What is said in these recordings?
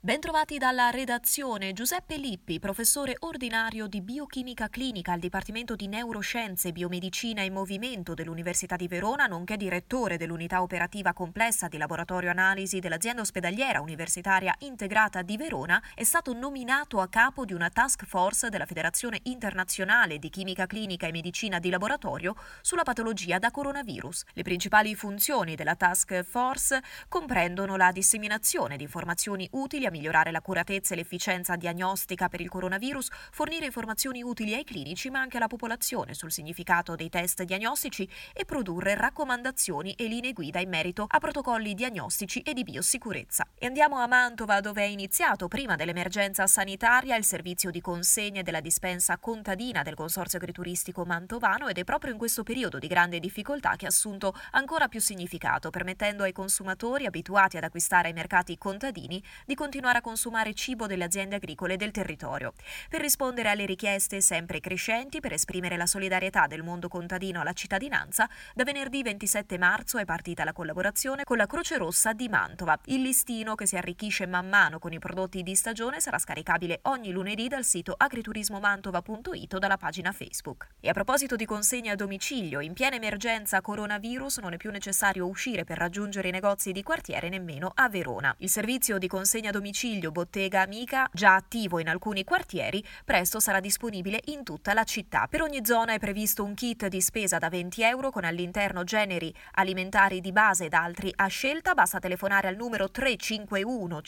Bentrovati dalla redazione. Giuseppe Lippi, professore ordinario di biochimica clinica al Dipartimento di Neuroscienze, Biomedicina e Movimento dell'Università di Verona, nonché direttore dell'unità operativa complessa di laboratorio analisi dell'azienda ospedaliera universitaria integrata di Verona, è stato nominato a capo di una task force della Federazione Internazionale di Chimica Clinica e Medicina di Laboratorio sulla patologia da coronavirus. Le principali funzioni della task force comprendono la disseminazione di informazioni utili a migliorare l'accuratezza e l'efficienza diagnostica per il coronavirus, fornire informazioni utili ai clinici ma anche alla popolazione sul significato dei test diagnostici e produrre raccomandazioni e linee guida in merito a protocolli diagnostici e di biosicurezza. E andiamo a Mantova, dove è iniziato, prima dell'emergenza sanitaria, il servizio di consegna e della dispensa contadina del Consorzio Agrituristico Mantovano, ed è proprio in questo periodo di grande difficoltà che ha assunto ancora più significato, permettendo ai consumatori abituati ad acquistare ai mercati contadini di continuare a consumare cibo delle aziende agricole del territorio. Per rispondere alle richieste sempre crescenti, per esprimere la solidarietà del mondo contadino alla cittadinanza, da venerdì 27 marzo è partita la collaborazione con la Croce Rossa di Mantova. Il listino, che si arricchisce man mano con i prodotti di stagione, sarà scaricabile ogni lunedì dal sito agriturismomantova.it o dalla pagina Facebook. E a proposito di consegne a domicilio, in piena emergenza coronavirus non è più necessario uscire per raggiungere i negozi di quartiere nemmeno a Verona. Il servizio di consegna a domicilio Bottega Amica, già attivo in alcuni quartieri, presto sarà disponibile in tutta la città. Per ogni zona è previsto un kit di spesa da 20 euro con all'interno generi alimentari di base ed altri a scelta. Basta telefonare al numero 351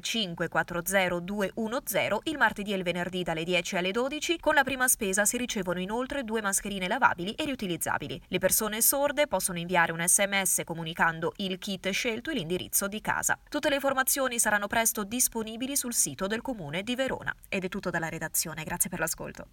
5540 210 il martedì e il venerdì dalle 10 alle 12. Con la prima spesa si ricevono inoltre 2 mascherine lavabili e riutilizzabili. Le persone sorde possono inviare un SMS comunicando il kit scelto e l'indirizzo di casa. Tutte le informazioni saranno presto disponibili sul sito del Comune di Verona. Ed è tutto dalla redazione, grazie per l'ascolto.